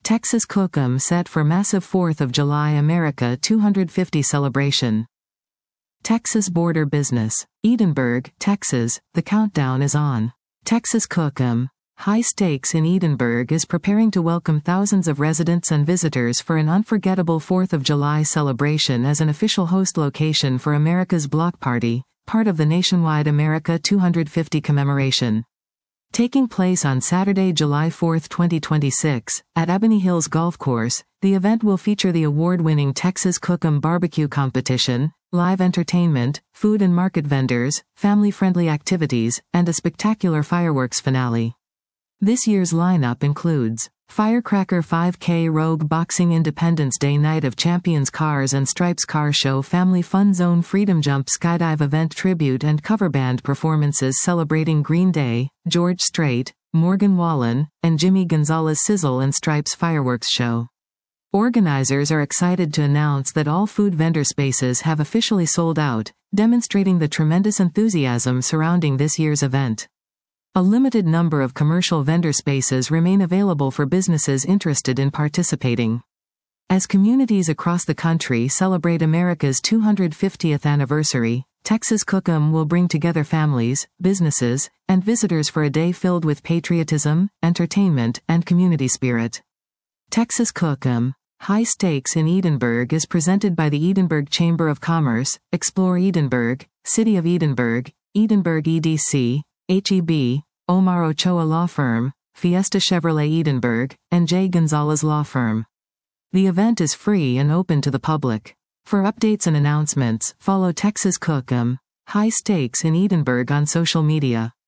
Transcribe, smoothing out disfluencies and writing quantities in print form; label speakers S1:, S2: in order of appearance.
S1: Texas Cookem set for massive 4th of July America 250 celebration. Texas border business. Edinburg, Texas, the countdown is on. Texas Cookem, high stakes in Edinburg, is preparing to welcome thousands of residents and visitors for an unforgettable 4th of July celebration as an official host location for America's Block Party, part of the nationwide America 250 commemoration. Taking place on Saturday, July 4, 2026, at Ebony Hills Golf Course, the event will feature the award-winning Texas Cookem Barbecue Competition, live entertainment, food and market vendors, family-friendly activities, and a spectacular fireworks finale. This year's lineup includes Firecracker 5K Rogue Boxing Independence Day Night of Champions Cars and Stripes Car Show Family Fun Zone Freedom Jump Skydive Event Tribute and cover band performances celebrating Green Day, George Strait, Morgan Wallen, and Jimmy Gonzalez Sizzle and Stripes Fireworks Show. Organizers are excited to announce that all food vendor spaces have officially sold out, demonstrating the tremendous enthusiasm surrounding this year's event. A limited number of commercial vendor spaces remain available for businesses interested in participating. As communities across the country celebrate America's 250th anniversary, Texas Cookem will bring together families, businesses, and visitors for a day filled with patriotism, entertainment, and community spirit. Texas Cookem, high stakes in Edinburg, is presented by the Edinburg Chamber of Commerce, Explore Edinburg, City of Edinburg, Edinburg EDC, HEB, Omar Ochoa Law Firm, Fiesta Chevrolet Edinburg, and J. Gonzalez Law Firm. The event is free and open to the public. For updates and announcements, follow Texas Cookem, high stakes in Edinburg on social media.